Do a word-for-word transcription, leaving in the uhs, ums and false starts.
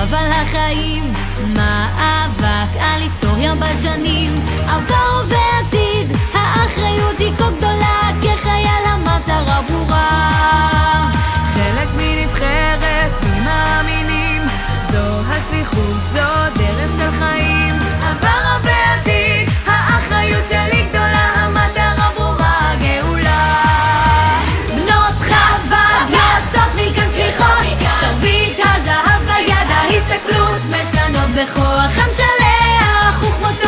על החיים, מאבק על היסטוריה בת שנים, עבר ועתיד, האחריות היא כה גדולה, כחייל המטרה ברורה. חלק מנבחרת, מי מאמינים, זו השליחות, זו דרך של חיים. עבר ועתיד, האחריות שלי גדולה, המטרה ברורה, גאולה. בנות חב"ד יוצאות מכאן שליחות, שרביט הזהב ביד, ההסתכלות משנות בכוח עם שלח וכמותו